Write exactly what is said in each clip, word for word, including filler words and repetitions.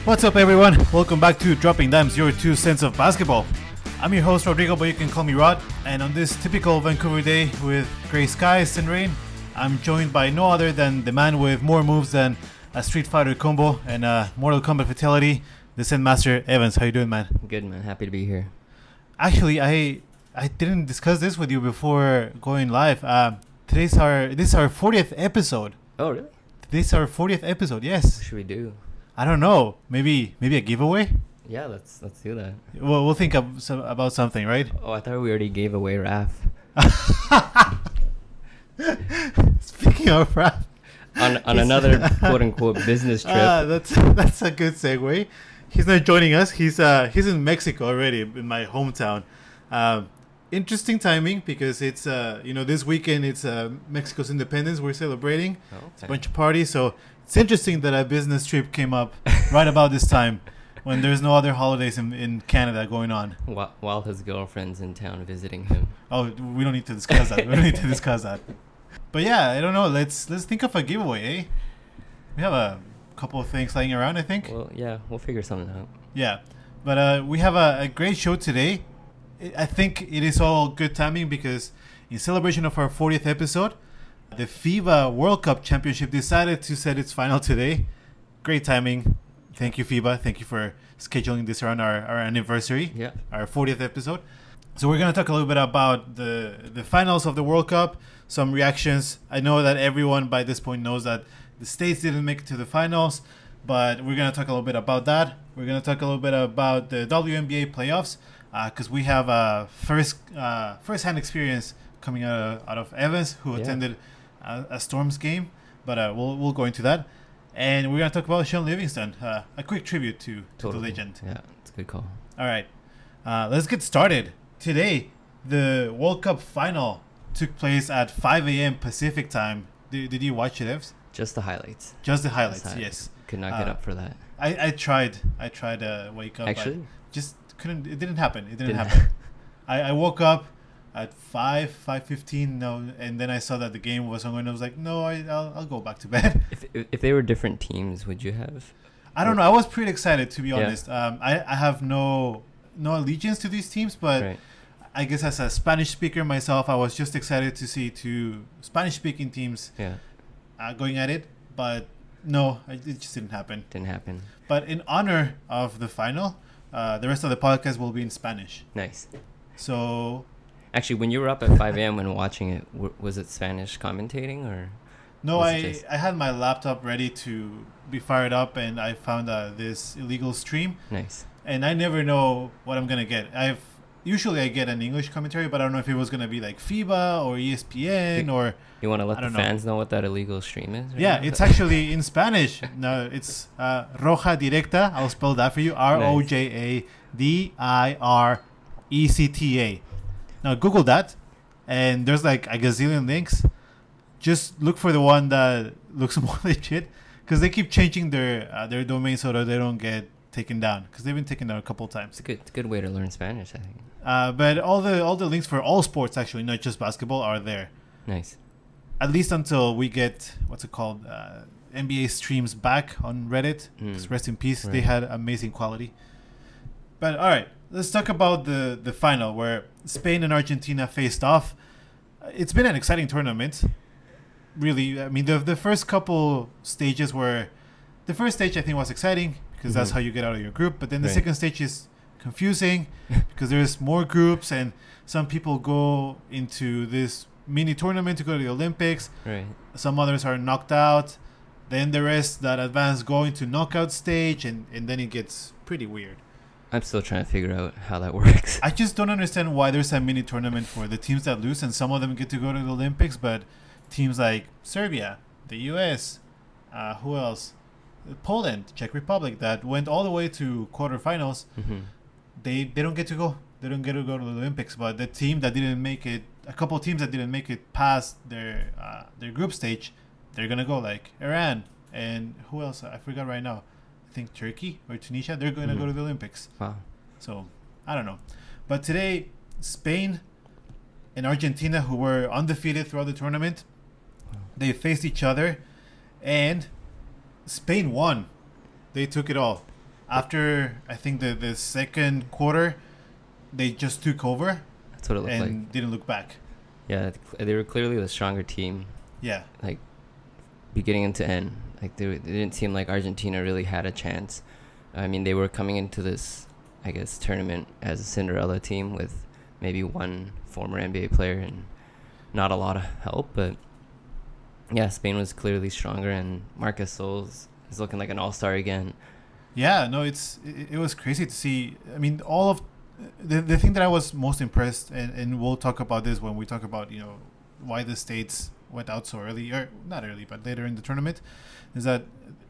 What's up, everyone? Welcome back to Dropping Dimes, your two cents of basketball. I'm your host, Rodrigo, but you can call me Rod. And on this typical Vancouver day with gray skies and rain, I'm joined by no other than the man with more moves than a Street Fighter combo and a Mortal Kombat fatality, the Zen Master Evans. How you doing, man? Good, man. Happy to be here. Actually, I I didn't discuss this with you before going live. Uh, today's our this is our fortieth episode. Oh, really? This is our fortieth episode. Yes. What should we do? I don't know. Maybe maybe a giveaway. Yeah, let's let's do that. Well, we'll think of, so, about something, right? Oh, I thought we already gave away Raph. Speaking of Raph, on on another quote unquote business trip. Uh, that's that's a good segue. He's not joining us. He's uh he's in Mexico already, in my hometown. Um, interesting timing because it's uh you know this weekend it's uh Mexico's independence. We're celebrating. Oh, okay. It's a bunch of parties, so it's interesting that a business trip came up right about this time when there's no other holidays in, in Canada going on. While, while his girlfriend's in town visiting him. Oh, we don't need to discuss that. We don't need to discuss that. But yeah, I don't know. Let's let's think of a giveaway, eh? We have a couple of things lying around, I think. Well, yeah, we'll figure something out. Yeah, but uh, we have a, a great show today. I think it is all good timing because in celebration of our fortieth episode, the FIBA World Cup Championship decided to set its final today. Great timing. Thank you, FIBA. Thank you for scheduling this around our, our anniversary, yeah, our fortieth episode. So we're going to talk a little bit about the, the finals of the World Cup, some reactions. I know that everyone by this point knows that the States didn't make it to the finals, but we're going to talk a little bit about that. We're going to talk a little bit about the W N B A playoffs because uh, we have a first uh, first-hand experience coming out of, out of Evans, who yeah. attended a, a Storms game, but uh, we'll we'll go into that. And we're going to talk about Shaun Livingston, uh, a quick tribute to, to totally. the legend. Yeah, it's a good call. All right, uh, let's get started. Today, the World Cup final took place at five a.m. Pacific time. Did, did you watch it, Evs? Just the highlights. Just the highlights, Just yes. Could not get uh, up for that. I, I tried. I tried to wake up. Actually? I just couldn't. It didn't happen. It didn't, Didn't happen. I, I woke up at five, five fifteen, no, and then I saw that the game was on, and I was like, no, I, I'll, I'll go back to bed. If, if if they were different teams, would you have? I don't know. I was pretty excited, to be Yeah. honest. Um, I, I have no no allegiance to these teams, but Right. I guess as a Spanish speaker myself, I was just excited to see two Spanish-speaking teams Yeah, uh, going at it. But no, it it just didn't happen. didn't happen. But in honor of the final, uh, the rest of the podcast will be in Spanish. Nice. So, Actually, when you were up at five a.m. when watching it, w- was it Spanish commentating or? no, Was it I, just- I had my laptop ready to be fired up, and I found uh, this illegal stream. Nice. And I never know what I'm going to get. I've Usually I get an English commentary, but I don't know if it was going to be like FIBA or E S P N or... You want to let I the don't know. fans know what that illegal stream is? right Yeah, now? it's actually in Spanish. No, it's uh, Roja Directa. I'll spell that for you. R O J A D I R E C T A. Now, Google that, and there's like a gazillion links. Just look for the one that looks more legit, because they keep changing their uh, their domain so that they don't get taken down, because they've been taken down a couple times. It's a good, it's a good way to learn Spanish, I think. Uh, but all the all the links for all sports, actually, not just basketball, are there. Nice. At least until we get, what's it called, uh, N B A streams back on Reddit. Mm. Just rest in peace. They Right. had amazing quality. But all right, let's talk about the, the final where Spain and Argentina faced off. Uh, It's been an exciting tournament. Really, I mean, the the first couple stages were... The first stage, I think, was exciting because that's Mhm. how you get out of your group. But then the Right. second stage is confusing because there's more groups and some people go into this mini tournament to go to the Olympics. Right. Some others are knocked out. Then the rest that advance go into knockout stage, and, and then it gets pretty weird. I'm still trying to figure out how that works. I just don't understand why there's a mini tournament for the teams that lose, and some of them get to go to the Olympics, but teams like Serbia, the U S, uh, who else? Poland, Czech Republic, that went all the way to quarterfinals, hmm they they don't get to go. They don't get to go to the Olympics. But the team that didn't make it, a couple teams that didn't make it past their uh, their group stage, they're gonna go, like Iran and who else? I forgot right now. I think Turkey or Tunisia. They're gonna Mhm. go to the Olympics. Wow. So I don't know. But today, Spain and Argentina, who were undefeated throughout the tournament, Wow. they faced each other, and Spain won. They took it all. after I think the the second quarter, they just took over. That's what it looked and like. didn't look back. Yeah, they were clearly the stronger team. Yeah. Like, beginning to end. Like, they, they didn't seem like Argentina really had a chance. I mean, they were coming into this, I guess, tournament as a Cinderella team with maybe one former N B A player and not a lot of help. But, yeah, Spain was clearly stronger, and Marc Gasol is looking like an all-star again. Yeah, no, it's it, it was crazy to see. I mean, all of the the thing that I was most impressed, and, and we'll talk about this when we talk about, you know, why the States went out so early, or not early, but later in the tournament, is that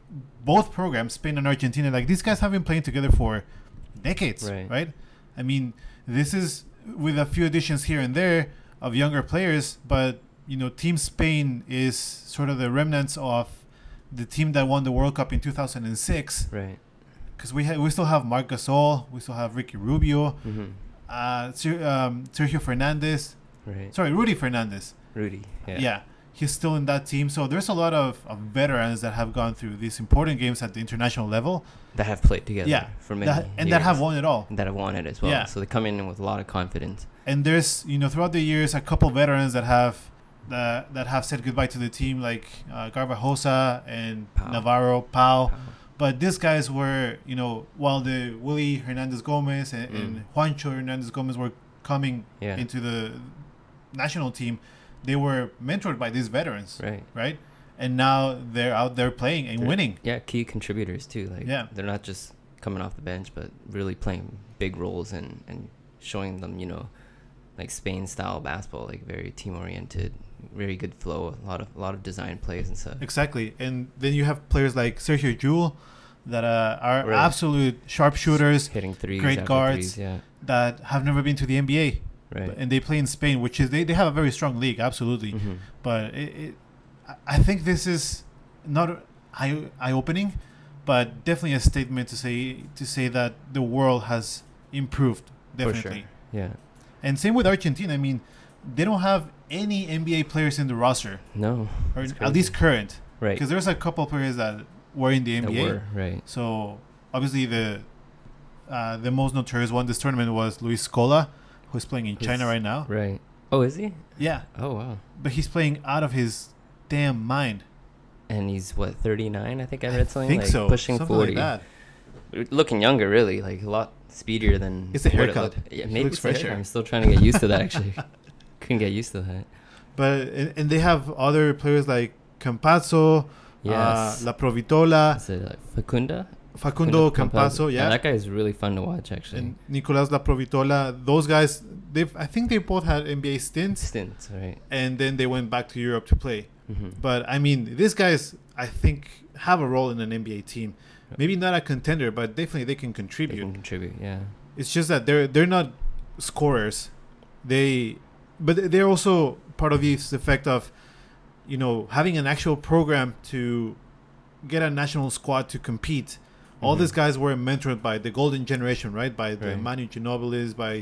both programs, Spain and Argentina, like these guys have been playing together for decades, Right. right? I mean, this is with a few additions here and there of younger players, but, you know, Team Spain is sort of the remnants of the team that won the World Cup in two thousand six. Right. Because we ha- we still have Marc Gasol, we still have Ricky Rubio, Mm-hmm. uh, Ser- um, Sergio Fernandez, Right. sorry, Rudy Fernandez. Rudy. Yeah. Yeah, he's still in that team. So there's a lot of, of veterans that have gone through these important games at the international level. That have played together Yeah, for many that, and years. that have won it all. That have won it as well. Yeah. So they come in with a lot of confidence. And there's, you know, throughout the years, a couple veterans that have that that have said goodbye to the team, like uh, Garbajosa and Pau. Navarro, Pau. Wow. But these guys were, you know, while the Willie Hernandez Gomez and, Mm. and Juancho Hernandez Gomez were coming Yeah. into the national team, they were mentored by these veterans, Right. right? And now they're out there playing and They're- winning. Yeah, key contributors too. Like, Yeah. they're not just coming off the bench, but really playing big roles and, and showing them, you know, like Spain style basketball, like very team oriented, very good flow, a lot of a lot of design plays and stuff. Exactly. And then you have players like Sergio Jewell that uh, are Right. absolute sharpshooters Hitting threes, great after guards. threes, yeah, that have never been to the N B A. right. And they play in Spain, which is, they, they have a very strong league, absolutely. Mm-hmm. But it, it, I- I think this is not eye eye opening, but definitely a statement to say to say that the world has improved, definitely. For sure. Yeah. And same with Argentina. I mean, they don't have any N B A players in the roster, No. or It's at crazy. least current, Right. because there's a couple players that were in the N That B A. were, right. So obviously the uh, the most notorious one this tournament was Luis Scola, who's playing in China Who's- right now. Right. Oh, is he? Yeah, Oh, wow. but he's playing out of his damn mind. And he's what, thirty-nine? I think I I read something think like so. pushing Something forty. like that. Looking younger, really, like a lot speedier than. It's the what it haircut. looked- Yeah, He maybe looks it's the fresher. haircut. I'm still trying to get used to that. Actually, couldn't get used to that. But and, and they have other players like Campazzo, Yes. uh, La Provitola, Is it like Facunda? Facundo Campazzo, yeah, that guy is really fun to watch, actually. and Nicolas La Provitola. Those guys, they've I think they both had N B A stints, Stints, right? and then they went back to Europe to play. Mm-hmm. But I mean, these guys, I think, have a role in an N B A team. Maybe not a contender, but definitely they can They contribute. can contribute, yeah. It's just that they're they're not scorers. They, but they're also part of this effect of, you know, having an actual program to get a national squad to compete. All Mhm. these guys were mentored by the golden generation, right? By the Right. Manu Ginobilis, by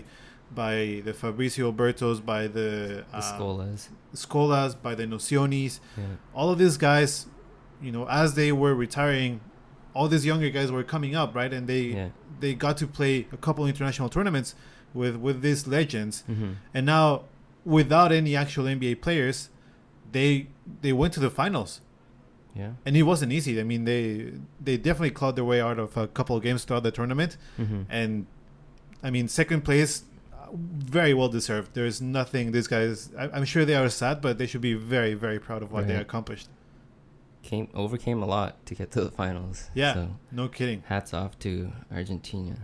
by the Fabrizio Bertos, by the, The uh, Scolas. Scolas, by the Nocionis. Yeah. All of these guys, you know, as they were retiring, all these younger guys were coming up, right? And they Yeah. they got to play a couple international tournaments with with these legends. Mm-hmm. And now, without any actual N B A players, they they went to the finals, Yeah. and it wasn't easy. I mean, they they definitely clawed their way out of a couple of games throughout the tournament, Mm-hmm. and I mean, second place, uh, very well deserved. There's nothing these guys. I, I'm sure they are sad, but they should be very very proud of what they Right. accomplished. Came overcame a lot to get to the finals. Yeah, So no kidding. hats off to Argentina.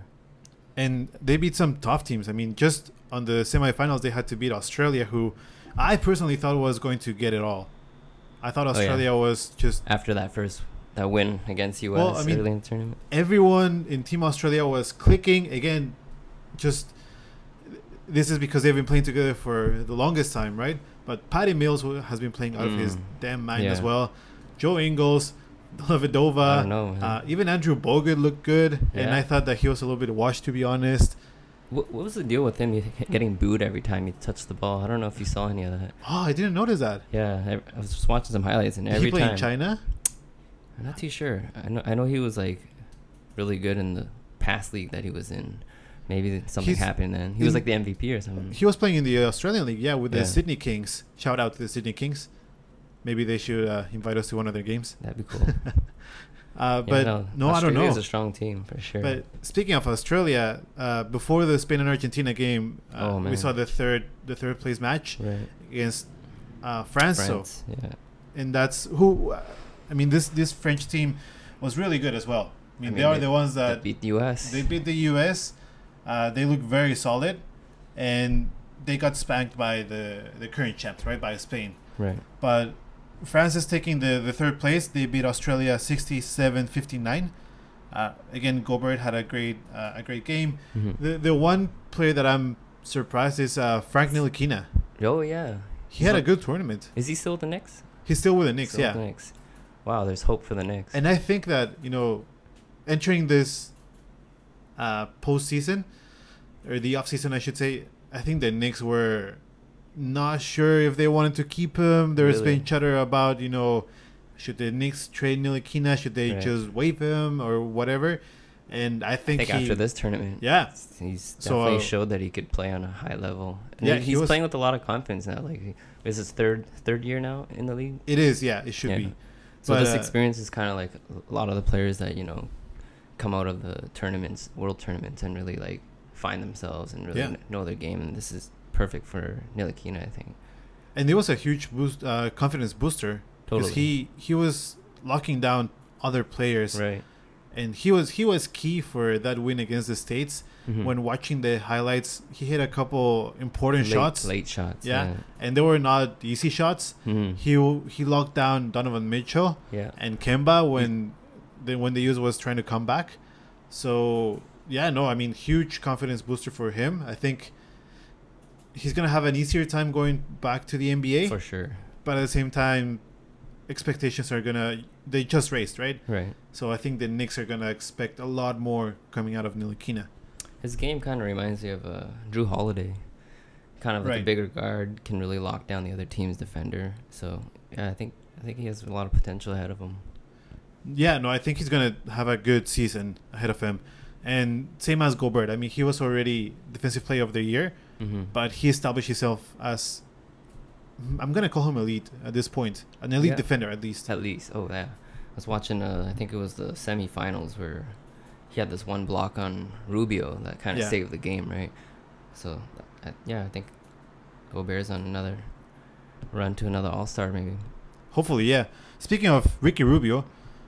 And they beat some tough teams. I mean, just on the semifinals, they had to beat Australia, who I personally thought was going to get it all. I thought Oh, yeah. Australia was just After that first that win against U S Well, I mean- early in the tournament. everyone in Team Australia was clicking again. Just this is because they've been playing together for the longest time, right? But Patty Mills who has been playing out of his Mm. damn mind as Yeah. well. Joe Ingles, I Davidova, don't know. man. uh, even Andrew Bogut looked good, and Yeah. I thought that he was a little bit washed, to be honest. What, what was the deal with him getting booed every time he touched the ball? I don't know if you saw any of that. Oh, I didn't notice that. Yeah, I, I was just watching some highlights, and Did every he play time in China? I'm not too sure. I know I know he was like really good in the past league that he was in. Maybe something He's happened then. He was like the M V P or something. He was playing in the Australian League, yeah, with Yeah. the Sydney Kings. Shout out to the Sydney Kings. Maybe they should uh, invite us to one of their games. That'd be cool. Uh, Yeah, but no, I don't Australia know. is a strong team for sure. But speaking of Australia, uh, before the Spain and Argentina game, uh, Oh, we man. saw the third the third place match right. against uh, France. France, So, yeah. and that's who. Uh, I mean, this this French team was really good as well. I mean, I mean, they are they- the ones That that beat the U S. they beat the U S. Uh, they look very solid, and they got spanked by the the current champs, right, by Spain. Right. But France is taking the, the third place. They beat Australia sixty-seven fifty-nine. Uh, again, Gobert had a great uh, a great game. Mm-hmm. The the one player that I'm surprised is uh, Frank Ntilikina. Oh yeah. He had So- a good tournament. Is he still with the Knicks? He's still with the Knicks, Still yeah. with the Knicks. Wow, there's hope for the Knicks. And I think that, you know, entering this uh, postseason, or the offseason, I should say, I think the Knicks were not sure if they wanted to keep him. There was Really? been chatter about, you know, should the Knicks trade Ntilikina? Should they Right. just waive him or whatever? And I I think, think he, after this tournament, yeah, he's So, definitely uh, showed that he could play on a high level. And Yeah, he- he he's was- playing with a lot of confidence now. Like, he- this is his third third year now in the league. it is. Yeah, it should Yeah. be. So But, this uh, experience is kind of like a lot of the players that you know come out of the tournaments, world tournaments, and really like find themselves and really Yeah. kn- know their game. And this is perfect for Ntilikina, I think. And it was a huge boost, uh, confidence booster. Because Totally. he, he was locking down other players. Right. And he was he was key for that win against the States. Mhm. When watching the highlights, he hit a couple important late, shots. late shots. Yeah. And they were not easy shots. Yeah. Mhm. He he locked down Donovan Mitchell Yeah. and Kemba when the when the U S was trying to come back. So yeah, no, I mean huge confidence booster for him. I think he's gonna have an easier time going back to the N B A. For sure. But at the same time, expectations are gonna they just raised, right? Right. So I think the Knicks are gonna expect a lot more coming out of Ntilikina. His game kind of reminds me of uh, Drew Holiday. Kind of like a Right. bigger guard, can really lock down the other team's defender. So yeah, I think I think he has a lot of potential ahead of him. Yeah, no, I think he's gonna have a good season ahead of him, and same as Gobert. I mean, he was already Defensive Player of the Year, Mm-hmm. but he established himself as I'm gonna call him elite at this point, an elite Yeah. defender at least. At least, oh yeah, I was watching. Uh, I think it was the semifinals where he had this one block on Rubio that kind of Yeah. saved the game, right? So uh, yeah, I think Gobert's on another run to another All Star maybe. Hopefully, yeah. Speaking of Ricky Rubio,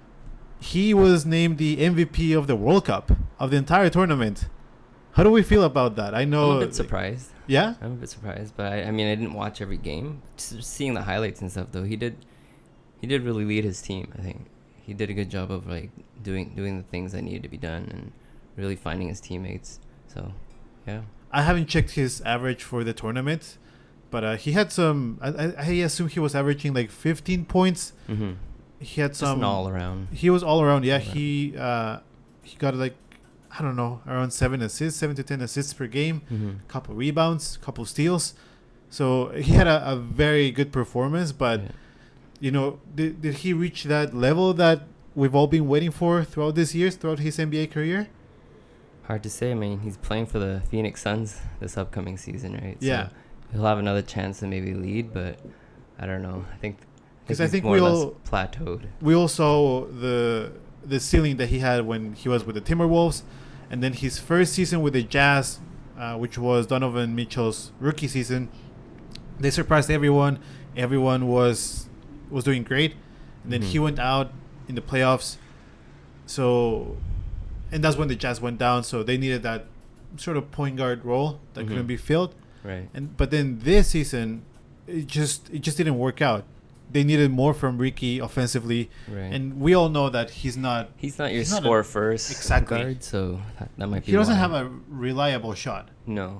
he was named the M V P of the World Cup of the entire tournament. How do we feel about that? I know. I'm a bit surprised. Yeah. I'm a bit surprised, but I, I mean, I didn't watch every game. Just seeing the highlights and stuff, though, he did, he did really lead his team. I think he did a good job of like doing doing the things that needed to be done and really finding his teammates. So, yeah. I haven't checked his average for the tournament, but uh, he had some. I, I, I assume he was averaging like fifteen points. Mm-hmm. He had Just some. an all around. He was all around. Yeah, All around. he uh, he got like I don't know around seven assists, seven to ten assists per game. Mm-hmm. Couple rebounds, couple steals. So he had a, a very good performance. But Yeah. you know, did did he reach that level that we've all been waiting for throughout this years, throughout his N B A career? Hard to say. I mean, he's playing for the Phoenix Suns this upcoming season, right? Yeah. So he'll have another chance to maybe lead, but I don't know. I think. 'Cause I he's think more or we less all- plateaued. We all saw the the ceiling that he had when he was with the Timberwolves, and then his first season with the Jazz, uh, which was Donovan Mitchell's rookie season. They surprised everyone. Everyone was was doing great, and then Mhm. he went out in the playoffs. So, and that's when the Jazz went down. So they needed that sort of point guard role that Mhm. couldn't be filled. Right. And but then this season, it just it just didn't work out. They needed more from Ricky offensively. Right. And we all know that he's not. He's not your He's not a- score first Exactly. guard, so that, that might be. He doesn't why. have a reliable shot. No.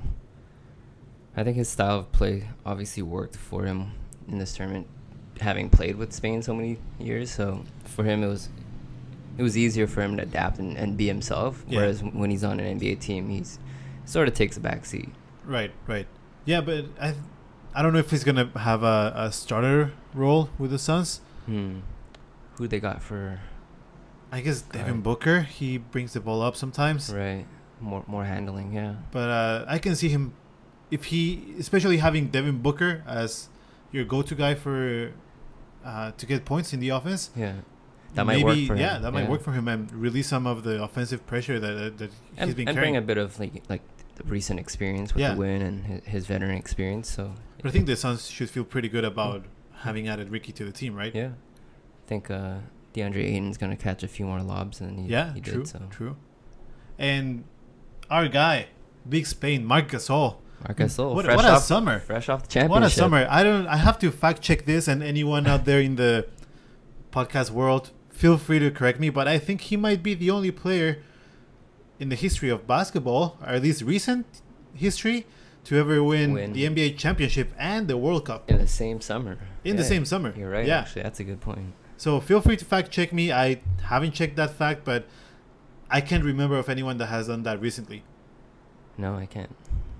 I think his style of play obviously worked for him in this tournament, having played with Spain so many years. So for him, it was it was easier for him to adapt and, and be himself. Yeah. Whereas when he's on an N B A team, he's sort of takes a back seat. Right, right. Yeah, but I, I don't know if he's gonna have a, a starter role with the Suns. Hmm. Who they got for? I guess Devin Right. Booker, he brings the ball up sometimes. Right. More more handling, yeah. But uh, I can see him, if he, especially having Devin Booker as your go-to guy for uh, to get points in the offense. Yeah. That might maybe, work for him. yeah, that might work for him and release some of the offensive pressure that uh, that And, he's been and carrying. bring a bit of like like the recent experience with Yeah. the win and his, his veteran experience. So But I think the Suns should feel pretty good about having added Ricky to the team, right? yeah, I think uh, DeAndre Ayton's gonna catch a few more lobs than he, Yeah, he true, did. So true. And our guy, Big Spain, Marc Gasol. Marc Gasol, What, fresh what a off summer! fresh off the championship. What a summer! I don't. I have to fact check this, and anyone out there in the podcast world, feel free to correct me. But I think he might be the only player in the history of basketball, or at least recent history, to ever win, Win. the N B A championship and the World Cup in the same summer. in the Yeah, same summer. You're right. Yeah. Actually, that's a good point. So feel free to fact check me. I haven't checked that fact, but I can't remember of anyone that has done that recently. No, I can't.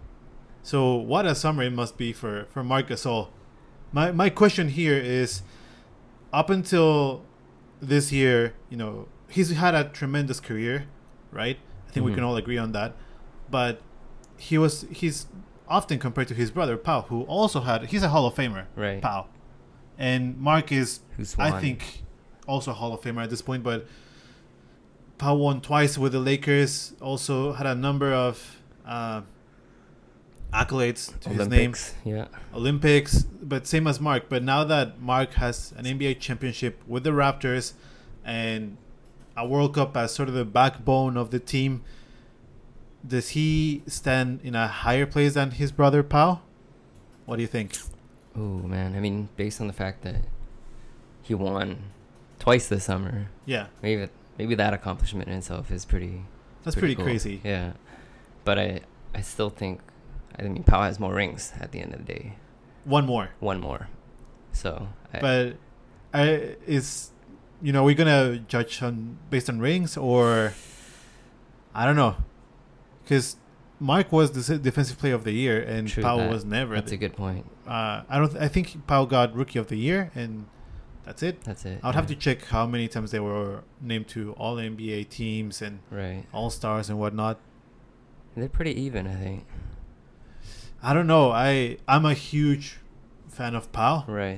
So what a summer it must be for, for Marc Gasol. My my question here is, up until this year, you know, he's had a tremendous career, right? I think we Mhm. can all agree on that. But he was he's often compared to his brother Pau, who also had he's a Hall of Famer, Right. Pau, and Marc is Who's I won? think also a Hall of Famer at this point. But Pau won twice with the Lakers. Also had a number of uh, accolades to his name. Olympics. Yeah. Olympics, but same as Marc. But now that Marc has an N B A championship with the Raptors and a World Cup as sort of the backbone of the team, does he stand in a higher place than his brother Pau? What do you think? Oh man, I mean, based on the fact that he won twice this summer, Yeah, maybe maybe that accomplishment in itself is pretty. that's pretty, cool. crazy. Yeah, but I I still think, I mean, Pau has more rings at the end of the day. One more, One more. So. I, but I, is you know we're gonna judge on based on rings, or I don't know, because Marc was the defensive player of the year and True Pau that. was never. That's the, a good point. Uh, I don't. Th- I think Pau got Rookie of the Year, and that's it. That's it. I would yeah. have to check how many times they were named to All N B A teams and Right. All Stars and whatnot. They're pretty even, I think. I don't know. I I'm a huge fan of Pau, Right.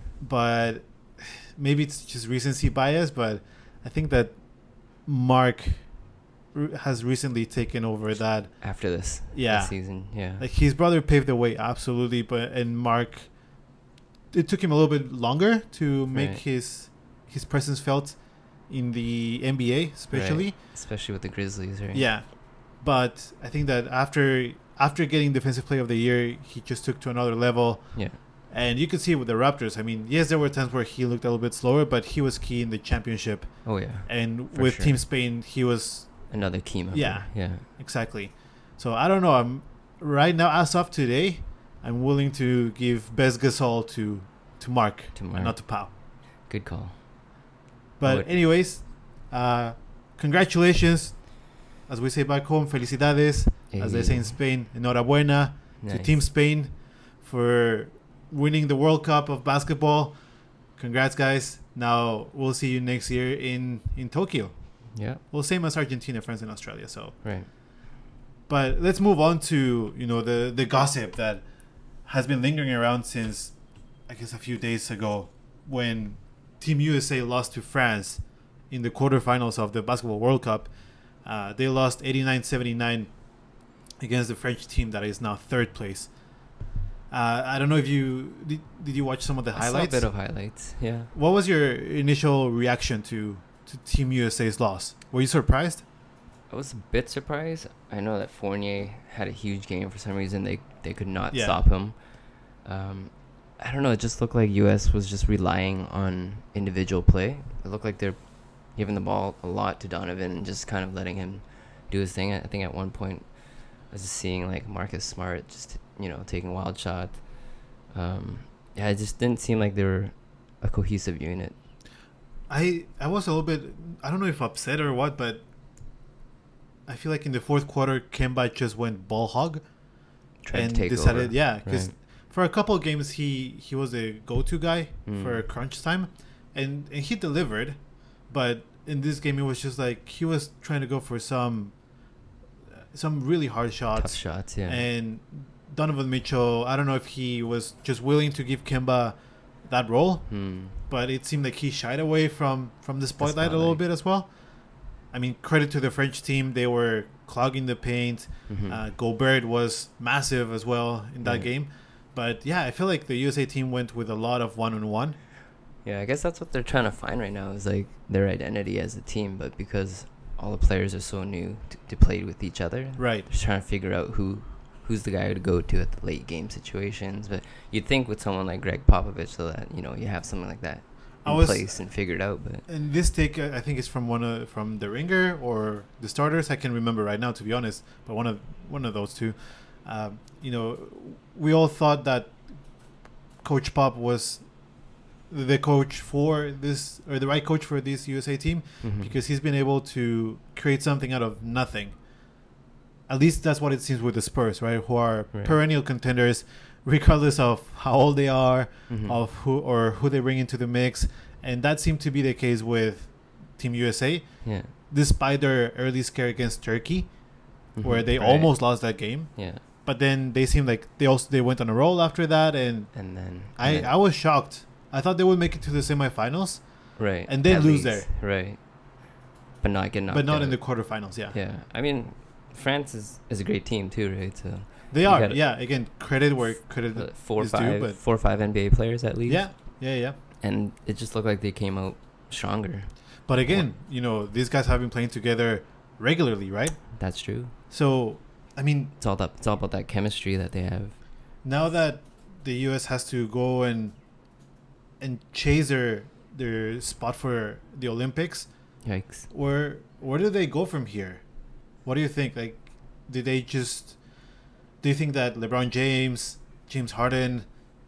but maybe it's just recency bias. But I think that Marc r- has recently taken over that. After this. Yeah. This season. Yeah. Like his brother paved the way, absolutely, but and Marc, it took him a little bit longer to make Right. his his presence felt in the N B A, especially. Right. Especially with the Grizzlies, right? Yeah, but I think that after after getting Defensive Player of the Year, he just took to another level. Yeah. And you could see it with the Raptors. I mean, yes, there were times where he looked a little bit slower, but he was key in the championship. Oh yeah. And For with sure. Team Spain, he was Another key member. Yeah. Yeah. exactly. So I don't know. I'm right now, as of today, I'm willing to give best Gasol to to Marc, To and Marc. not to Pau. Good call. But Would- anyways, uh, congratulations, as we say back home, felicidades, as they say in Hey. Spain, enhorabuena to Nice. Team Spain for winning the World Cup of basketball. Congrats, guys. Now we'll see you next year in, in Tokyo. Yeah. Well, same as Argentina, France, and Australia. So, Right. but let's move on to you know the the gossip that has been lingering around since I guess a few days ago when Team U S A lost to France in the quarterfinals of the Basketball World Cup. Uh, they lost eighty-nine seventy-nine against the French team that is now third place. Uh, I don't know if you did, did you watch some of the I saw a highlights? bit of highlights. Yeah. What was your initial reaction to, to Team U S A's loss? Were you surprised? I was a bit surprised. I know that Fournier had a huge game for some reason. They they could not Yeah. stop him. Um, I don't know. It just looked like U S was just relying on individual play. It looked like they're giving the ball a lot to Donovan and just kind of letting him do his thing. I think at one point I was just seeing like Marcus Smart just you know taking wild shot. Um, yeah, it just didn't seem like they were a cohesive unit. I I was a little bit I don't know if upset or what, but I feel like in the fourth quarter, Kemba just went ball hog Tried and to take decided, over. yeah, because Right. for a couple of games he he was a go-to guy Mm. for crunch time, and and he delivered, but in this game, it was just like he was trying to go for some some really hard shots. Tough shots, yeah. And Donovan Mitchell, I don't know if he was just willing to give Kemba that role, Hmm. but it seemed like he shied away from, from the spotlight, spotlight. a little bit as well. I mean, credit to the French team. They were clogging the paint. Mhm. Uh, Gobert was massive as well in that Right. game. But yeah, I feel like the U S A team went with a lot of one-on-one. Yeah, I guess that's what they're trying to find right now is like their identity as a team. But because all the players are so new to, to play with each other, Right. they're trying to figure out who who's the guy to go to at the late game situations. But you'd think with someone like Greg Popovich, so that you know you have something like that I in was- place and figured out. But And this take, uh, I think, is from one of from the Ringer or the Starters. I can remember right now, to be honest. But one of one of those two. Um, you know, we all thought that Coach Pop was the coach for this, or the right coach for this U S A team, Mhm. because he's been able to create something out of nothing. At least that's what it seems with the Spurs, right? Who are Right. perennial contenders, regardless of how old they are, Mhm. of who or who they bring into the mix, and that seemed to be the case with Team U S A, yeah, despite their early scare against Turkey, where Mhm. they Right. almost lost that game. yeah, But then they seemed like they also they went on a roll after that, and and then I, and then- I was shocked. I thought they would make it to the semifinals, right, and then at lose least, right, but not get knocked but not out. in the quarterfinals. Yeah, Yeah, I mean, France is, is a great team too, right? So they You are. gotta- Yeah, again, credit where credit uh, four or is due, five, but four or five N B A players at least. yeah, yeah, yeah. and it just looked like they came out stronger. But again, you know, these guys have been playing together regularly, right? That's true. So, I mean, It's all that. It's all about that chemistry that they have. now that the U S has to go and and chase their their spot for the Olympics, Yikes. where where do they go from here? What do you think? Like, do they just do you think that LeBron James, James Harden,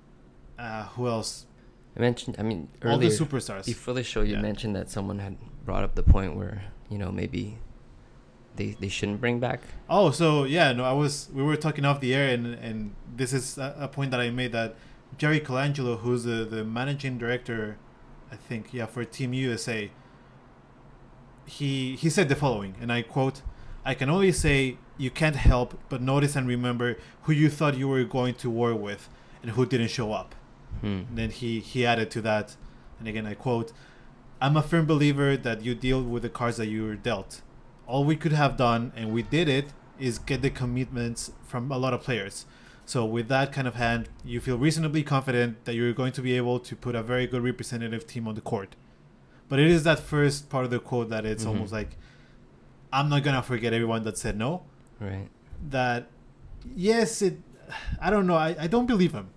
uh, who else? I mentioned. I mean, All earlier the superstars. before the show, you Yeah. mentioned that someone had brought up the point where you know maybe they they shouldn't bring back. Oh, so yeah, no, I was we were talking off the air, and and this is a, a point that I made, that Jerry Colangelo, who's the the managing director, I think, yeah, for Team U S A. He he said the following, and I quote: "I can only say you can't help but notice and remember who you thought you were going to war with, and who didn't show up." Hmm. And then he he added to that, and again I quote: "I'm a firm believer that you deal with the cards that you were dealt. All we could have done, and we did it, is get the commitments from a lot of players. So with that kind of hand, you feel reasonably confident that you're going to be able to put a very good representative team on the court." But it is that first part of the quote that it's Mhm. almost like, I'm not gonna forget everyone that said no. Right. That yes, it. I don't know. I, I don't believe him.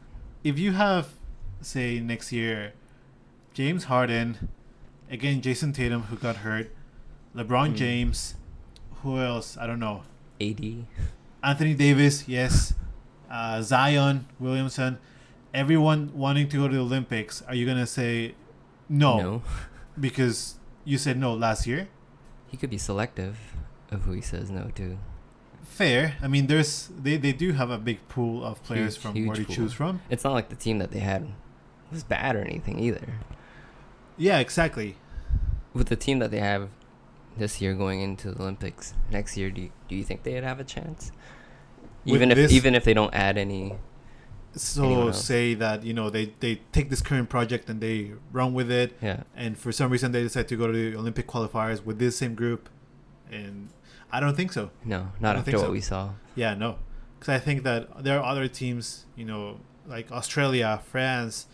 If you have, say, next year, James Harden, again Jason Tatum, who got hurt, LeBron Mm. James, who else? I don't know. A D. Anthony Davis, yes. Uh, Zion Williamson, everyone wanting to go to the Olympics. Are you gonna say no, No. because you said no last year? He could be selective of who he says no to. Fair. I mean, there's they, they do have a big pool of players Huge, from huge where to pool. choose from. It's not like the team that they had was bad or anything either. Yeah, exactly. With the team that they have this year going into the Olympics next year, do you, do you think they'd have a chance? With Even if this- even if they don't add any. So Anyone else? say that, you know, they, they take this current project and they run with it, Yeah. and for some reason they decide to go to the Olympic qualifiers with this same group, and I don't think so. No, I not don't after think what so. we saw. Yeah, no, because I think that there are other teams, you know, like Australia, France,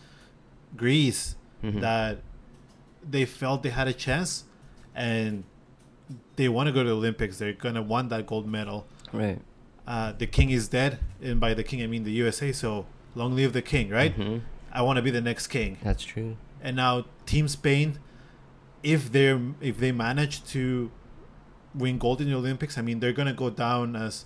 Greece, Mhm. that they felt they had a chance, and they want to go to the Olympics. They're gonna want that gold medal. Right. Uh, the king is dead, and by the king I mean the U S A. So long live the king, right? Mhm. I want to be the next king. That's true. And now Team Spain, if they if they manage to win gold in the Olympics, I mean they're gonna go down as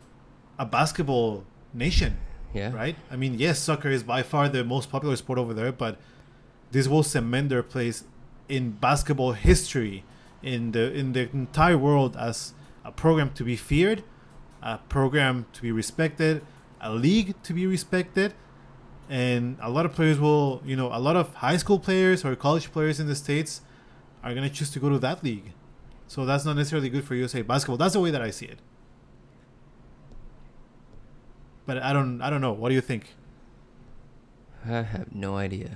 a basketball nation, Yeah. right? I mean, yes, soccer is by far the most popular sport over there, but this will cement their place in basketball history in the in the entire world as a program to be feared, a program to be respected, a league to be respected. And a lot of players will, you know, a lot of high school players or college players in the States are going to choose to go to that league. So that's not necessarily good for U S A basketball. That's the way that I see it. But I don't I don't know. What do you think? I have no idea.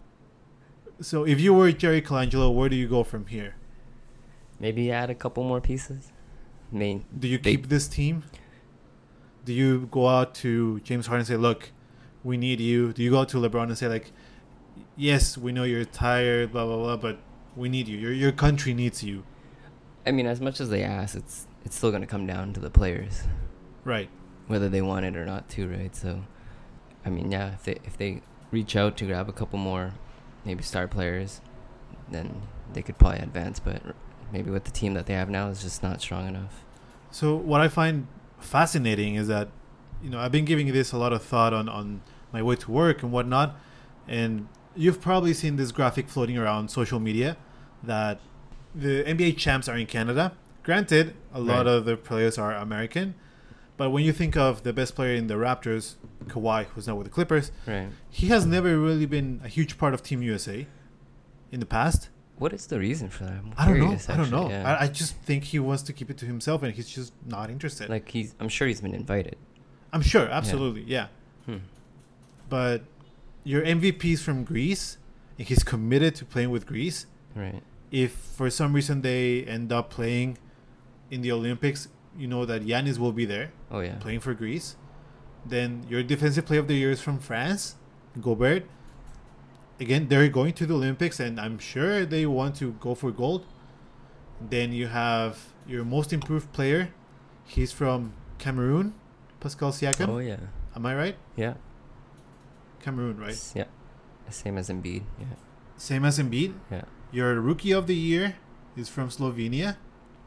So if you were Jerry Colangelo, where do you go from here? Maybe add a couple more pieces. I mean, Do you they- keep this team? Do you go out to James Harden and say, look, we need you? Do you go out to LeBron and say, like, yes, we know you're tired, blah, blah, blah, but we need you. Your your country needs you. I mean, as much as they ask, it's it's still going to come down to the players, Right. whether they want it or not, too, right? So, I mean, yeah, if they if they reach out to grab a couple more, maybe star players, then they could probably advance. But maybe with the team that they have now, it's just not strong enough. So what I find fascinating is that, you know, I've been giving this a lot of thought on, on my way to work and whatnot. And you've probably seen this graphic floating around social media that the N B A champs are in Canada. Granted, a lot Right. of the players are American. But when you think of the best player in the Raptors, Kawhi, who's now with the Clippers, Right. he has never really been a huge part of Team U S A in the past. What is the reason for that? I'm I don't know. curious, I don't actually, know. yeah. I, I just think he wants to keep it to himself, and he's just not interested. Like he's, I'm sure he's been invited. I'm sure, absolutely, yeah. Hmm. But your M V P's from Greece, and he's committed to playing with Greece. Right. If for some reason they end up playing in the Olympics, you know that Giannis will be there Oh yeah. playing for Greece. Then your defensive player of the year is from France, Gobert. Again, they're going to the Olympics, and I'm sure they want to go for gold. Then you have your most improved player. He's from Cameroon, Pascal Siakam. Oh yeah. Am I right? Yeah. Cameroon, right? S- Yeah. Same as Embiid. Yeah. Same as Embiid. Yeah. Your rookie of the year is from Slovenia.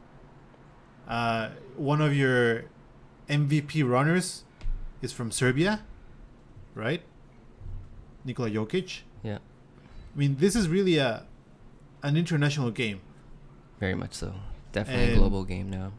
Uh, one of your M V P runners is from Serbia, right? Nikola Jokic. Yeah. I mean, this is really a an international game. Very much so. Definitely And- a global game now.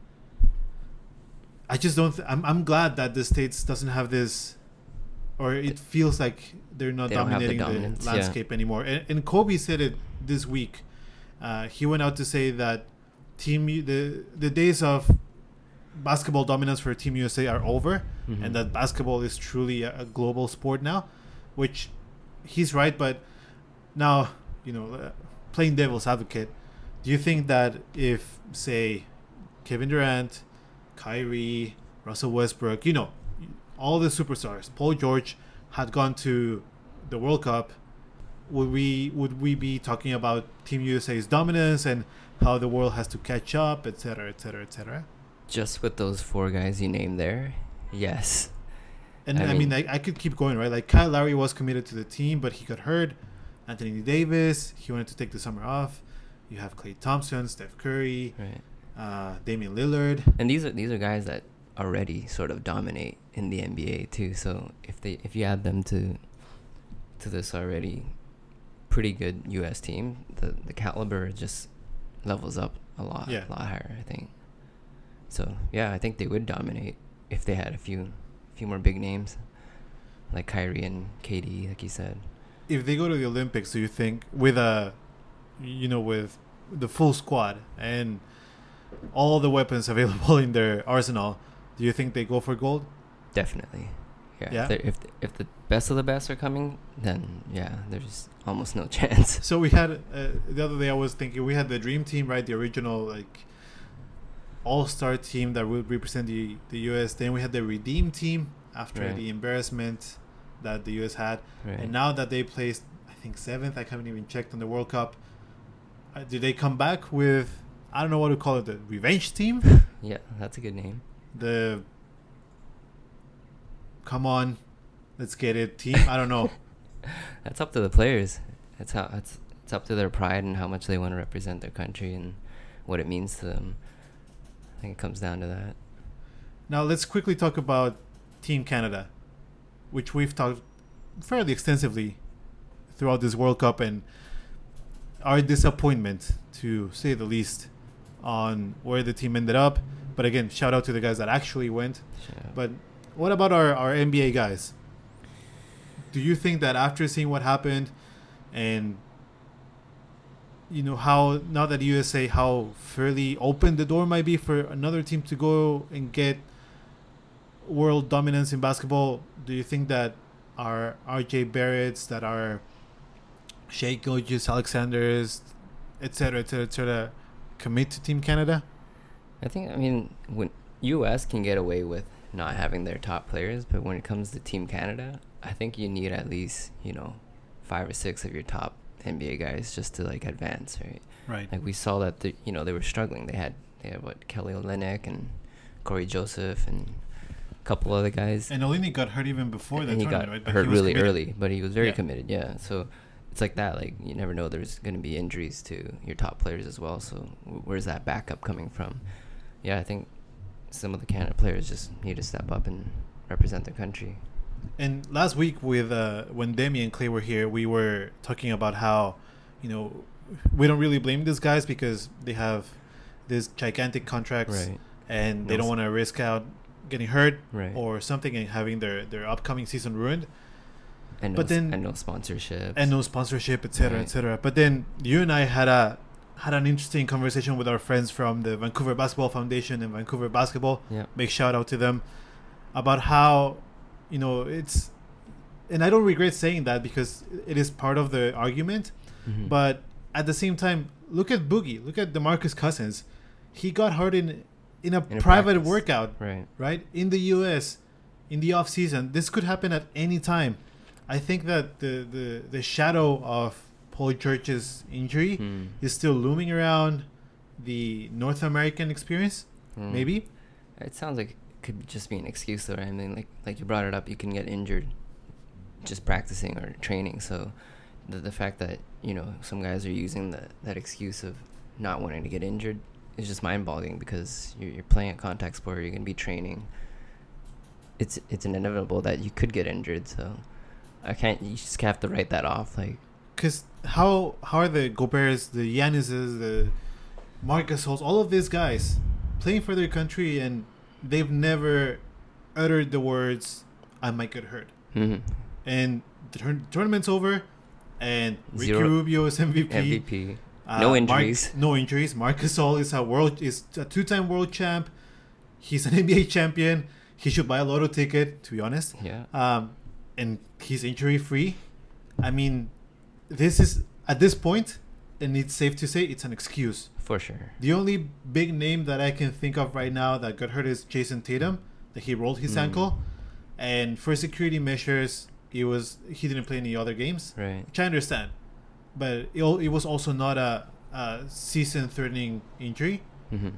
I just don't. Th- I'm I'm glad that the States doesn't have this, or it feels like they're not They don't have the dominating the, dominance, yeah. landscape anymore. And, and Kobe said it this week. Uh, he went out to say that team U- the the days of basketball dominance for Team U S A are over, Mhm. and that basketball is truly a, a global sport now, which he's right. But now, you know, uh, playing devil's advocate, do you think that if, say, Kevin Durant, Kyrie, Russell Westbrook, you know, all the superstars, Paul George, had gone to the World Cup, would we would we be talking about Team U S A's dominance and how the world has to catch up, et cetera, et cetera, et cetera? Just with those four guys you named there, yes. And I, I mean, mean- I, I could keep going, right? Like Kyle Lowry was committed to the team, but he got hurt. Anthony Davis, he wanted to take the summer off. You have Klay Thompson, Steph Curry, Right. uh, Damian Lillard. And these are these are guys that already sort of dominate in the N B A too. So if they if you add them to to this already pretty good U S team, the the caliber just levels up a lot, Yeah. a lot higher, I think. So yeah, I think they would dominate if they had a few few more big names like Kyrie and K D, like you said. If they go to the Olympics, do you think with a, you know, with the full squad and all the weapons available in their arsenal, do you think they go for gold? Definitely. Yeah. Yeah? If, they're- if if the best of the best are coming, then yeah, there's almost no chance. So we had uh, the other day I was thinking we had the dream team, right? The original like all-star team that would represent the the U S. Then we had the redeem team after Right. the embarrassment that the U S had, Right. and now that they placed, I think seventh. I haven't even checked on the World Cup. Uh, do they come back with? I don't know what to call it. The revenge team. Yeah, that's a good name. The come on, let's get it team. I don't know. That's up to the players. That's how it's it's up to their pride and how much they want to represent their country and what it means to them. I think it comes down to that. Now let's quickly talk about Team Canada, which we've talked fairly extensively throughout this World Cup, and our disappointment, to say the least, on where the team ended up. But again, shout out to the guys that actually went. Yeah. But what about our, our N B A guys? Do you think that after seeing what happened and you know, how now that U S A, how fairly open the door might be for another team to go and get world dominance in basketball. Do you think that our R J Barretts, that our Shai Gilgeous-Alexanders, et cetera, et cetera, et cetera, commit to Team Canada? I think, I mean, when U S can get away with not having their top players, but when it comes to Team Canada, I think you need at least, you know, five or six of your top N B A guys just to like advance, right? Right. Like we saw that, the, you know, they were struggling. They had, they had what, Kelly Olynyk and Corey Joseph and a couple other guys. And Olynyk got hurt even before and the he tournament, got right? But hurt he was really committed. early, but he was very Yeah. committed, yeah. So it's like that. Like you never know. There's going to be injuries to your top players as well. So w- where's that backup coming from? Yeah, I think some of the Canada players just need to step up and represent their country. And last week, with uh, when Demi and Clay were here, we were talking about how, you know, we don't really blame these guys because they have these gigantic contracts, Right. and they No don't s- want to risk out getting hurt Right. or something and having their, their upcoming season ruined, And but no, then- s- and no sponsorships. and no sponsorship, et cetera, et Right. cetera. But then you and I had a had an interesting conversation with our friends from the Vancouver Basketball Foundation and Vancouver Basketball. Yeah. Big shout out to them about how, you know, it's, and I don't regret saying that because it is part of the argument. Mhm. But at the same time, look at Boogie. Look at DeMarcus Cousins. He got hurt in in a, In a private practice. workout, Right. right? In the U S, in the off season. This could happen at any time. I think that the the, the shadow of Paul George's injury Hmm. is still looming around the North American experience. Hmm. Maybe. It sounds like it could just be an excuse, though. Right? I mean, like like you brought it up, you can get injured just practicing or training. So the the fact that you know some guys are using the, that excuse of not wanting to get injured is just mind-boggling because you're, you're playing a contact sport. You're gonna be training. It's it's inevitable that you could get injured. So I can't. You just have to write that off. Like Because how how are the Goberts, the Giannis's, the Marcus Holes, all of these guys playing for their country, and they've never uttered the words, "I might get hurt." mhm. And the tour- tournament's over, and Ricky Zero- Rubio is M V P. M V P. Uh, No Marc- injuries. no injuries. Marcus Gasol is a world is a two-time world champ. He's an N B A champion. He should buy a lotto ticket, to be honest. Yeah. Um, and he's injury-free. I mean, this is at this point, and it's safe to say it's an excuse. For sure. The only big name that I can think of right now that got hurt is Jason Tatum, that he rolled his Mm. ankle, and for security measures, it was he didn't play any other games, Right. which I understand, but it, al- it was also not a, a season-threatening injury. Mm-hmm.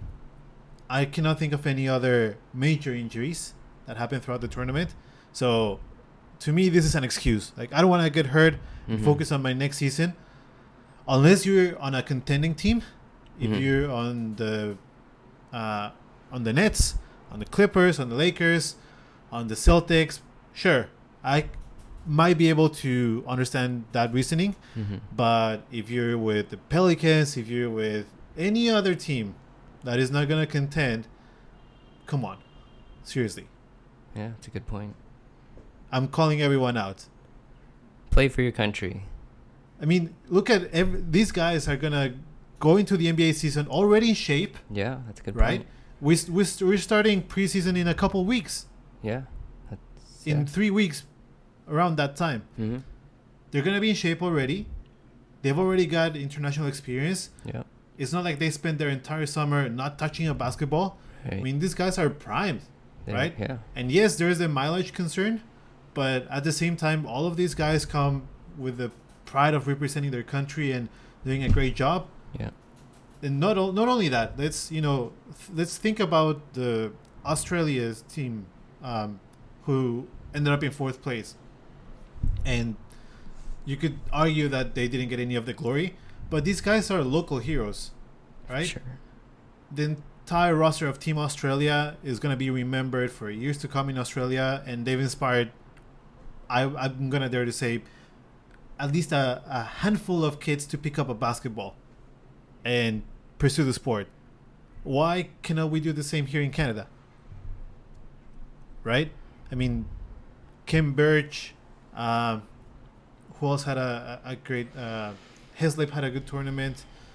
I cannot think of any other major injuries that happened throughout the tournament. So, to me, this is an excuse. Like, I don't want to get hurt and Mhm. focus on my next season. Unless you're on a contending team, if Mhm. you're on the uh, on the Nets, on the Clippers, on the Lakers, on the Celtics, sure, I might be able to understand that reasoning. Mm-hmm. But if you're with the Pelicans, if you're with any other team that is not going to contend, come on. Seriously. Yeah, it's a good point. I'm calling everyone out. Play for your country. I mean, look at every, these guys are going to go into the N B A season already in shape, Yeah, that's a good right? point. We, we, we're starting preseason in a couple weeks, Yeah. That's, in yeah. three weeks, around that time. Mm-hmm. They're going to be in shape already. They've already got international experience. Yeah. It's not like they spent their entire summer not touching a basketball. Right. I mean, these guys are primed, They- right? Yeah. And yes, there is a mileage concern, but at the same time, all of these guys come with the pride of representing their country and doing a great job. Yeah. And not o- not only that, let's you know, th- let's think about the Australia's team, um, who ended up in fourth place, and you could argue that they didn't get any of the glory, but these guys are local heroes, right? Sure. The entire roster of Team Australia is going to be remembered for years to come in Australia, and they've inspired, I, I'm going to dare to say, at least a, a handful of kids to pick up a basketball and pursue the sport. Why cannot we do the same here in Canada? Right? I mean, Kim Birch, um, who else had a, a, a great, uh, Heslip had a good tournament.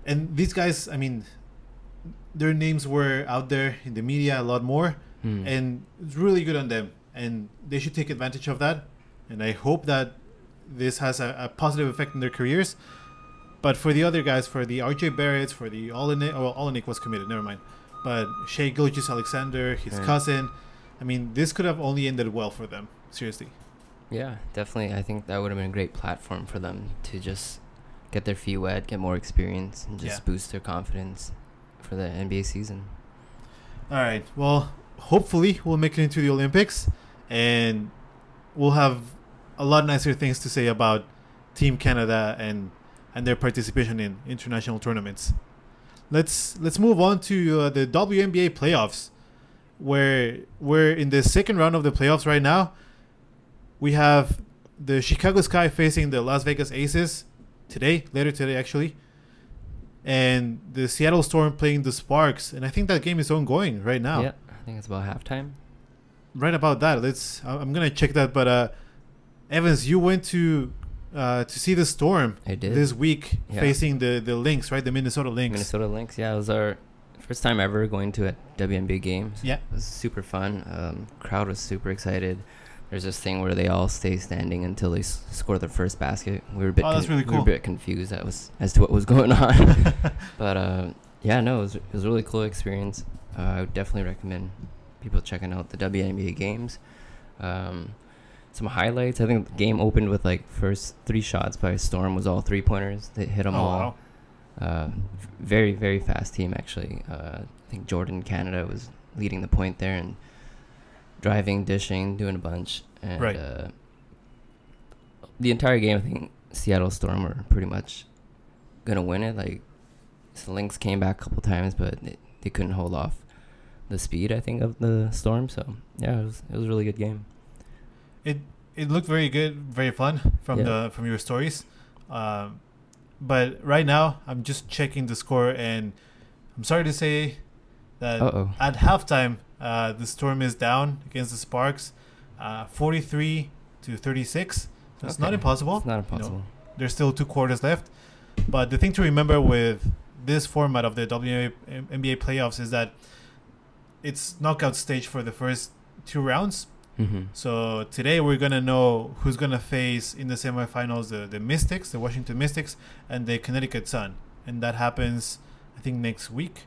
and these guys, I mean, their names were out there in the media a lot more, Hmm. and it's really good on them, and they should take advantage of that. And I hope that this has a, a positive effect in their careers. But for the other guys, for the R J Barretts, for the Olenek, oh, Olenek was committed, never mind. But Shea Gilgeous Alexander, his Right. cousin, I mean, this could have only ended well for them, seriously. Yeah, definitely. I think that would have been a great platform for them to just get their feet wet, get more experience, and just Yeah. boost their confidence for the N B A season. All right. Well, hopefully we'll make it into the Olympics, and we'll have a lot nicer things to say about Team Canada and and their participation in international tournaments. Let's let's move on to uh, the W N B A playoffs, where we're in the second round of the playoffs right now. We have the Chicago Sky facing the Las Vegas Aces today, later today actually, and the Seattle Storm playing the Sparks. And I think that game is ongoing right now. Yeah, I think it's about halftime. Right about that. Let's. I- I'm gonna check that. But uh, Evans, you went to uh, to see the Storm I did. this week Yeah. facing the the Lynx, right? The Minnesota Lynx. Minnesota Lynx. Yeah, it was our first time ever going to a W N B A game. Yeah. It was super fun. Um, crowd was super excited. There's this thing where they all stay standing until they s- score their first basket. We were a bit. Oh, that's really We were cool. a bit confused that was as to what was going on. But uh, yeah, no, it was, it was a really cool experience. Uh, I would definitely recommend people checking out the W N B A games. Um, some highlights. I think the game opened with like first three shots by Storm was all three pointers. They hit them Oh, all. wow. Uh, f- very very fast team actually. Uh, I think Jordan Canada was leading the point there and driving, dishing, doing a bunch. And Right. uh, the entire game, I think Seattle Storm were pretty much gonna win it. Like the Lynx came back a couple times, but they, they couldn't hold off the speed, I think, of the Storm. So yeah, it was it was a really good game. It it looked very good, very fun from Yeah. the from your stories. Um, but right now, I'm just checking the score, and I'm sorry to say that Uh oh. at halftime, uh, the Storm is down against the Sparks, uh, forty-three to thirty-six. So it's not Okay. impossible. It's not You know, impossible. there's still two quarters left. But the thing to remember with this format of the W N B A playoffs is that it's knockout stage for the first two rounds. Mm-hmm. So today we're gonna know who's gonna face in the semifinals the the Mystics, the Washington Mystics, and the Connecticut Sun, and that happens, I think, next week.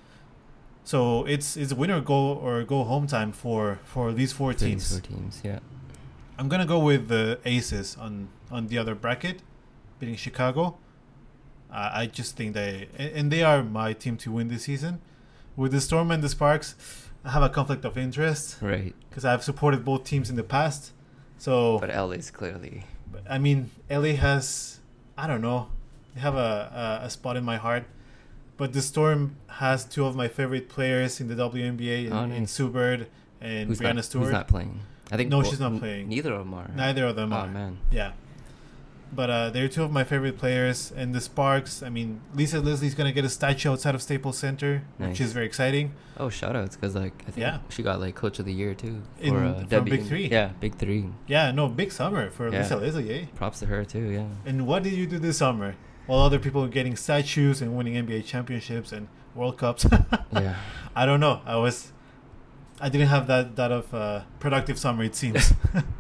So it's it's winner go or go home time for for these four For these teams. four teams, yeah. I'm gonna go with the Aces on on the other bracket, beating Chicago. Uh, I just think they and and they are my team to win this season. With the Storm and the Sparks, I have a conflict of interest Right. because I've supported both teams in the past. So But L A's clearly. I mean, L A has, I don't know, they have a, a, a spot in my heart. But the Storm has two of my favorite players in the W N B A, in, Oh, in nice. Sue Bird and Who's Brianna not, Stewart. who's not playing? I think No, bo- she's not n- playing. Neither of them are. Neither of them Oh are. man. Yeah. But uh, they're two of my favorite players. And the Sparks, I mean, Lisa Leslie's going to get a statue outside of Staples Center, which Nice. is very exciting. Oh, shout outs because like I think Yeah. she got like Coach of the Year too for In- uh, from W- Big Three. Yeah, Big Three. Yeah, no, big summer for Yeah. Lisa Leslie, eh? Props to her too. Yeah. And what did you do this summer? While other people are getting statues and winning N B A championships and World Cups. Yeah. I don't know. I was, I didn't have that that of uh, productive summer, it seems.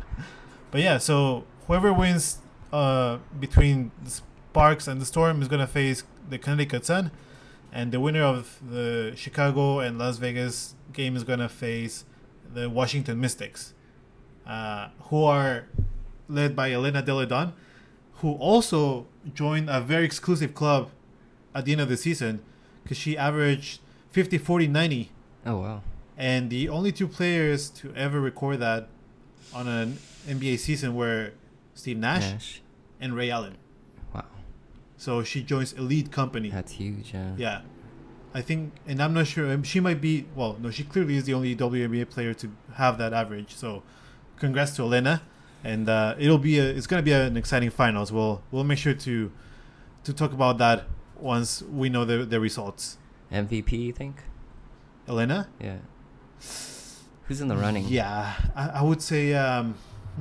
But yeah, so whoever wins uh, between the Sparks and the Storm is gonna face the Connecticut Sun, and the winner of the Chicago and Las Vegas game is gonna face the Washington Mystics, uh, who are led by Elena Deladon, who also joined a very exclusive club at the end of the season because she averaged fifty, forty, ninety. Oh wow. And the only two players to ever record that on an N B A season were Steve Nash Nash. and Ray Allen. Wow. So she joins elite company. That's huge. Yeah. Yeah. I think, and I'm not sure, um, she might be, well, no, she clearly is the only W N B A player to have that average. So congrats to Elena. And uh, it'll be a, it's going to be an exciting finals. We'll, we'll make sure to to talk about that once we know the, the results. M V P, you think? Elena? Yeah. Who's in the running? Yeah, I, I would say um,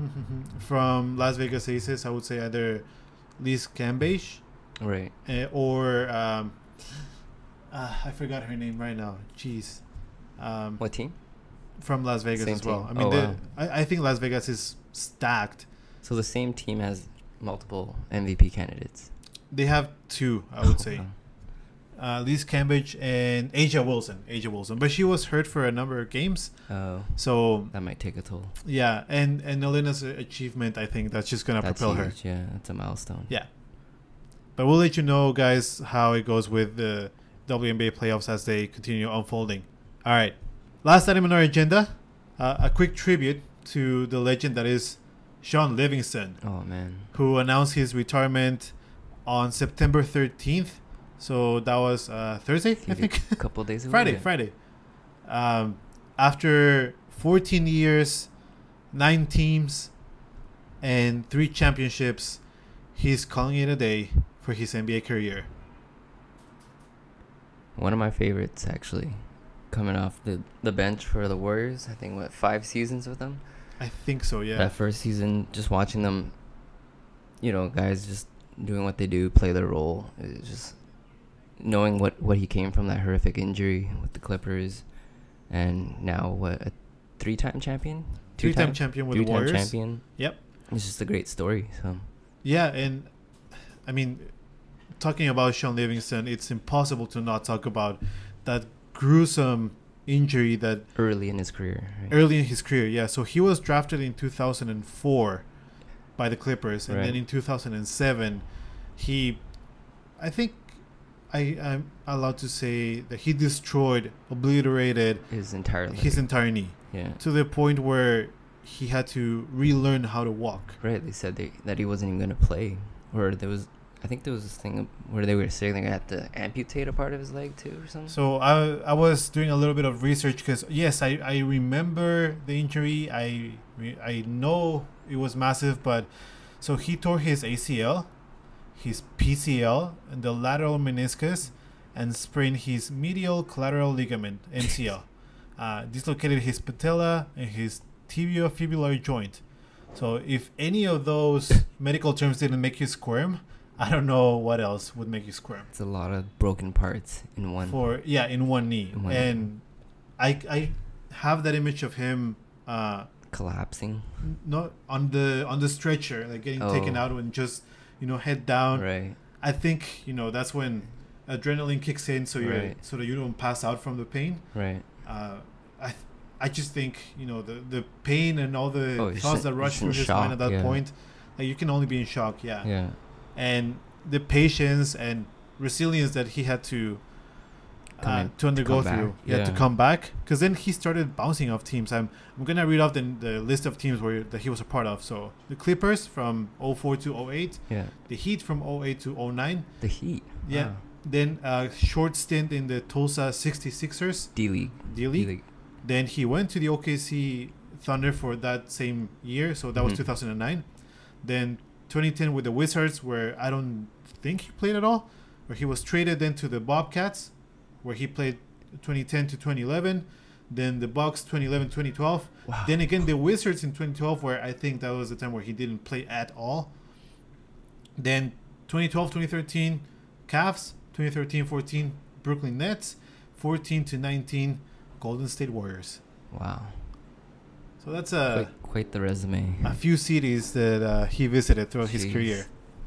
from Las Vegas Aces, I would say either Liz Cambage Right. uh, or um, uh, I forgot her name right now. Jeez. Um, What team? from Las Vegas Same as well. team? I mean, Oh, the, wow. I, I think Las Vegas is stacked. So the same team has multiple M V P candidates. They have two, I would say. Wow. Uh, Liz Cambridge and Asia Wilson. Asia Wilson. But she was hurt for a number of games. Oh, So, that might take a toll. yeah. And, and Elena's achievement, I think that's just going to That's propel her. huge. Yeah, that's a milestone. Yeah. But we'll let you know, guys, how it goes with the W N B A playoffs as they continue unfolding. All right. Last item on our agenda, uh, a quick tribute to the legend that is Sean Livingston, Oh man. who announced his retirement on September thirteenth. So that was uh, Thursday, I think. A couple days ago. Friday, yeah. Friday. Um, after fourteen years, nine teams, and three championships, he's calling it a day for his N B A career. One of my favorites, actually, coming off the the bench for the Warriors. I think what five seasons with them. I think so, yeah. That first season, just watching them, you know, guys just doing what they do, play their role. It's just knowing what, what he came from, that horrific injury with the Clippers, and now what, a three-time champion? Three-time champion with the Three-time Warriors. champion. Yep. It's just a great story. So Yeah, and I mean, talking about Sean Livingston, it's impossible to not talk about that gruesome injury that early in his career. Right? early in his career. Yeah, so he was drafted in two thousand four by the Clippers, and Right. then in two thousand seven, he, I think, I I'm allowed to say that he destroyed, obliterated His entire life. his entire knee yeah. to the point where he had to relearn how to walk. Right. They said they, that he wasn't even going to play, or there was. I think there was this thing where they were saying they had to amputate a part of his leg too, or something. So I I was doing a little bit of research because yes, I, I remember the injury. I re- I know it was massive, but so he tore his A C L, his P C L, and the lateral meniscus, and sprained his medial collateral ligament M C L. uh, dislocated his patella and his tibiofibular joint. So if any of those medical terms didn't make you squirm, I don't know what else would make you squirm. It's a lot of broken parts in one. For yeah, in one knee, In one and I I have that image of him uh, collapsing. not on the on the stretcher, like getting Oh. taken out and just you know head down. Right. I think you know that's when adrenaline kicks in, so you are Right. so that you don't pass out from the pain. Right. Uh, I th- I just think you know the the pain and all the Oh, you're thoughts just- that rush just through in his shock, mind at that yeah. point, like you can only be in shock. Yeah. Yeah. And the patience and resilience that he had to Come uh, in- to undergo come through. back, He had to yeah. come back because then he started bouncing off teams. I'm I'm gonna read off the, the list of teams where that he was a part of. So the Clippers from oh four to oh eight, Yeah. the Heat from oh eight to oh nine, The Heat. Yeah. Wow. then a short stint in the Tulsa sixty-sixers D League. D League. Then he went to the O K C Thunder for that same year, so that was Mhm. two thousand nine. Then twenty ten with the Wizards, where I don't think he played at all, where he was traded then to the Bobcats, where he played twenty ten to twenty eleven. Then the Bucks twenty eleven twenty twelve. Wow. Then again the Wizards in twenty twelve, where I think that was the time where he didn't play at all. Then twenty twelve twenty thirteen Cavs, twenty thirteen fourteen Brooklyn Nets, fourteen to nineteen Golden State Warriors. Wow. So that's a quite, quite the resume. a few cities that uh, he visited throughout his Jeez. career.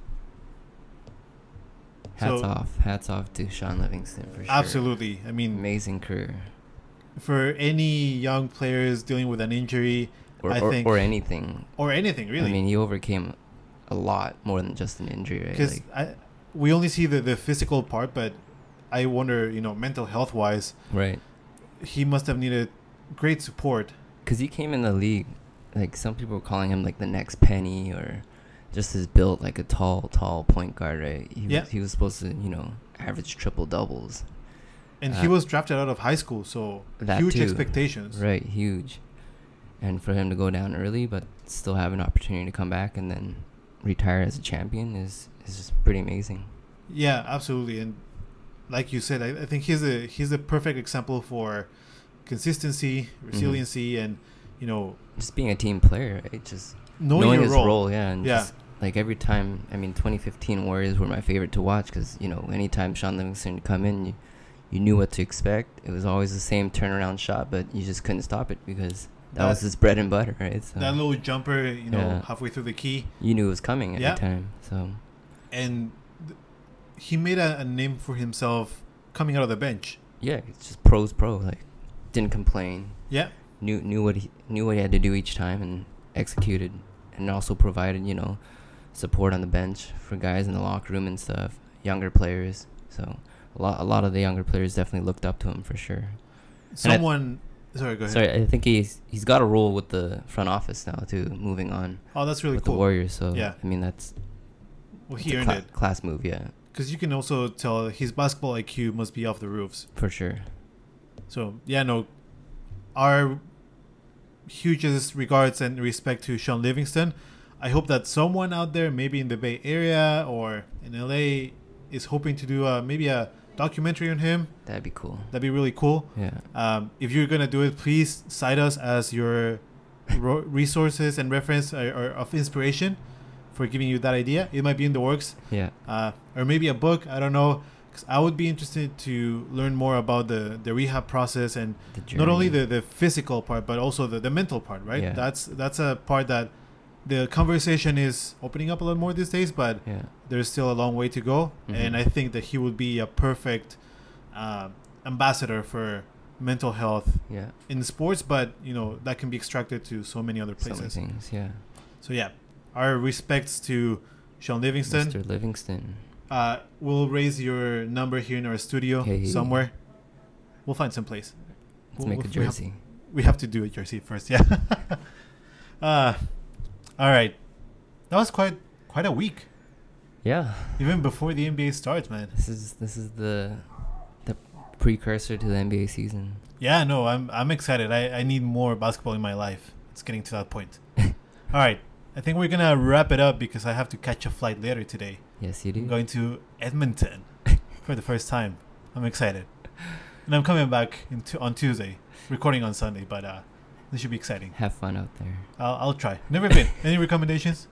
Hats So- off. Hats off to Sean Livingston for sure. Absolutely. I mean, Amazing career. for any young players dealing with an injury Or, I or, think- or anything. or anything really, I mean, he overcame a lot more than just an injury, right? because Like, I we only see the, the physical part, but I wonder, you know, mental health wise, right. he must have needed great support. Because he came in the league, like some people were calling him like the next Penny, or just his built like a tall, tall point guard, right? He Yeah. was, he was supposed to, you know, average triple doubles. And he Uh, was drafted out of high school, so That huge too. expectations. Right, huge. And for him to go down early, but still have an opportunity to come back and then retire as a champion is is just pretty amazing. Yeah, absolutely. And like you said, I, I think he's a he's a perfect example for consistency, resiliency, and you know Just being a team player, right? Just knowing, knowing your his role. role, yeah, and Yeah. just like every time, I mean, twenty fifteen Warriors were my favorite to watch because, you know, anytime Sean Livingston would come in, you, you knew what to expect. It was always the same turnaround shot, but you just couldn't stop it because that, that was his bread and butter, right? So that little jumper, you know, yeah. halfway through the key. You knew it was coming every yeah. time. So, and th- he made a, a name for himself coming out of the bench. Yeah, it's just pro's pro. Like, didn't complain. Yeah. Knew knew what he knew what he had to do each time and executed, and also provided, you know, support on the bench for guys in the locker room and stuff, younger players. So a lot a lot of the younger players definitely looked up to him for sure. Someone, I, sorry, go ahead. Sorry, I think he's he's got a role with the front office now too. Moving on. Oh, that's really with cool. the Warriors. So yeah, I mean that's. Well, he earned cla- it. Class move, yeah. Because you can also tell his basketball I Q must be off the roofs. For sure. So yeah, no, our hugest regards and respect to Sean Livingston. I hope that someone out there, maybe in the Bay Area or in L A, is hoping to do a, maybe a documentary on him. That'd be cool. That'd be really cool. Yeah. Um, if you're gonna do it, please cite us as your ro- resources and reference or, or of inspiration for giving you that idea. It might be in the works. Yeah. Uh, or maybe a book. I don't know. Cause I would be interested to learn more about the, the rehab process and not only the, the physical part, but also the, the mental part, right? Yeah. That's that's a part that the conversation is opening up a lot more these days, but yeah. there's still a long way to go. Mm-hmm. And I think that he would be a perfect uh, ambassador for mental health yeah. in sports, but you know that can be extracted to so many other places. So many things, yeah. So yeah, our respects to Sean Livingston. Mister Livingston. Uh, we'll raise your number here in our studio hey. somewhere. We'll find some place. Let's we'll, make we'll, a jersey. We have, we have to do a jersey first, yeah. uh, all right. That was quite quite a week. Yeah. Even before the N B A starts, man. This is this is the the precursor to the N B A season. Yeah, no, I'm I'm excited. I, I need more basketball in my life. It's getting to that point. All right. I think we're gonna wrap it up because I have to catch a flight later today. Yes, you do. I'm going to Edmonton for the first time. I'm excited, and I'm coming back in t- on Tuesday, recording on Sunday. But uh, this should be exciting. Have fun out there. I'll I'll try. Never been. Any recommendations?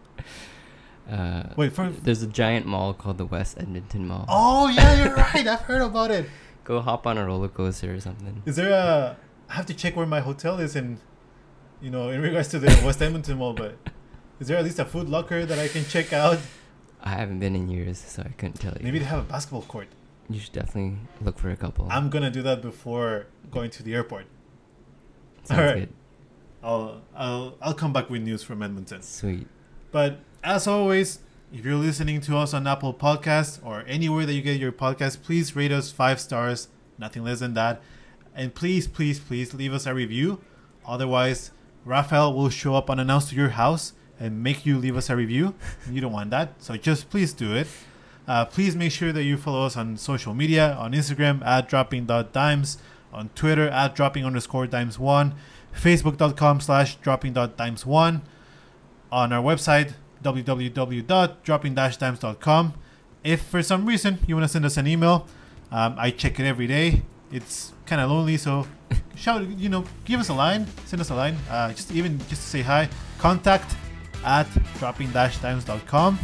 Uh, Wait for. There's a giant mall called the West Edmonton Mall. Oh yeah, you're right. I've heard about it. Go hop on a roller coaster or something. Is there a? I have to check where my hotel is in, you know, in regards to the West Edmonton Mall. But is there at least a Food Locker that I can check out? I haven't been in years, so I couldn't tell you. Maybe they have a basketball court. You should definitely look for a couple. I'm gonna do that before going to the airport. Sounds All right. good. I'll I'll I'll come back with news from Edmonton. Sweet. But as always, if you're listening to us on Apple Podcasts or anywhere that you get your podcast, please rate us five stars, nothing less than that. And please, please, please leave us a review. Otherwise, Raphael will show up unannounced to your house and make you leave us a review. You don't want that. So just please do it. Uh, please make sure that you follow us on social media, on Instagram at dropping.dimes, on Twitter at dropping underscore dimes one, facebook.com slash dropping.dimes1, on our website, w w w dot dropping dash dimes dot com. If for some reason you want to send us an email, um, I check it every day. It's kind of lonely, so shout, you know, give us a line, send us a line, uh, just even just to say hi. Contact at dropping dash dimes dot com.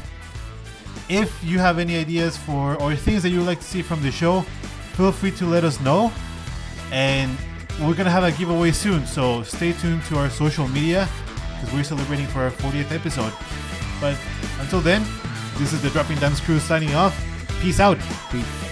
If you have any ideas for or things that you would like to see from the show, feel free to let us know. And we're gonna have a giveaway soon, so stay tuned to our social media because we're celebrating for our fortieth episode. But until then, this is the Dropping Dimes crew signing off. Peace out. Peace.